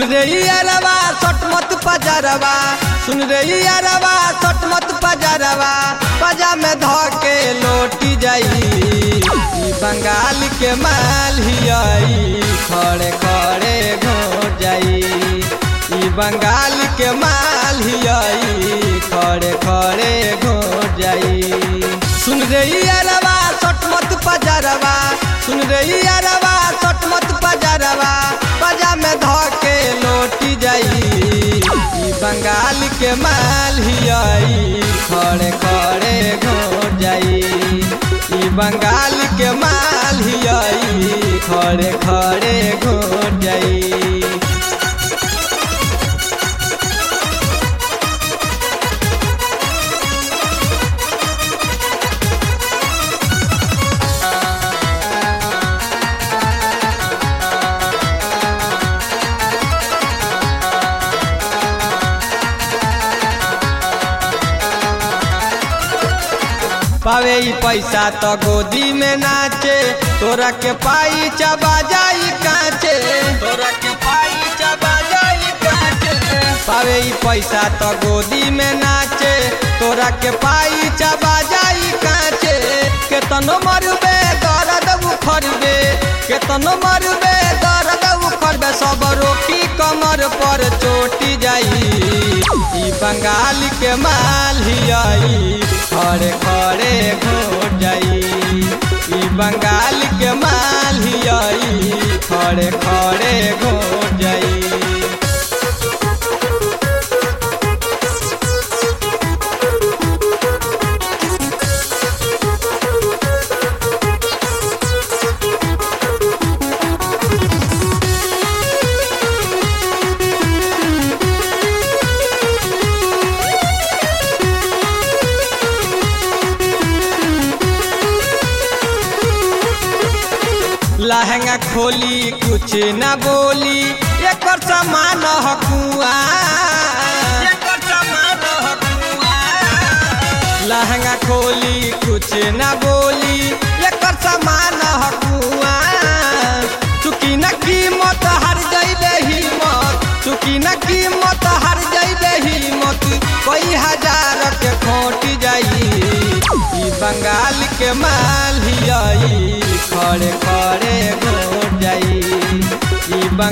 रे यारवा सट मत पजरवा, सुन रे यारवा सट मत पजरवा, पजा में धके लोटी जाई। ई बंगाल के माल हियाई, खड़े खड़े घोट जाई। ई बंगाल के माल हियाई, खड़े खड़े घोट जाई। सुन रे यारवा सट मत पजरवा, सुन रे यारवा सट मत पजरवा, पजा में धके लोटी जाई। ई बंगाल के माल हियाई, खड़े खड़े घोट जाई। ई बंगाल के माल हियाई, खड़े खड़े घोट जाई। पावे ई पैसा तो गोदी में नाचे, तोरा के पाई चबा जाई काचे, तोरा के पाई चबा जाई काचे। पावे ई पैसा तो गोदी में नाचे, तोरा के पाई चबा जाई काचे। केतनो मरबे दर्द उखड़बे, केतनो मरबे दर्द उखड़बे, सब रोकी कमर पर चोटी जाई। ई बंगाल के माल हियाई, खड़े खड़े घोट जाई। ई बंगाल के माल हियाई, खड़े खड़े घोट जाई। लहंगा खोली कुछ न बोली, एक समान हकुआ, लहंगा खोली कुछ न बोली, एक समान हकुआ। चुकी न कीमत हर जइबे हिम्मत, चुकी न कीमत हर जइबे हिम्मत, कई हजार के खोट जाई। ई बंगाल के माल हियाई, खड़े खड़े घोट जाई। ई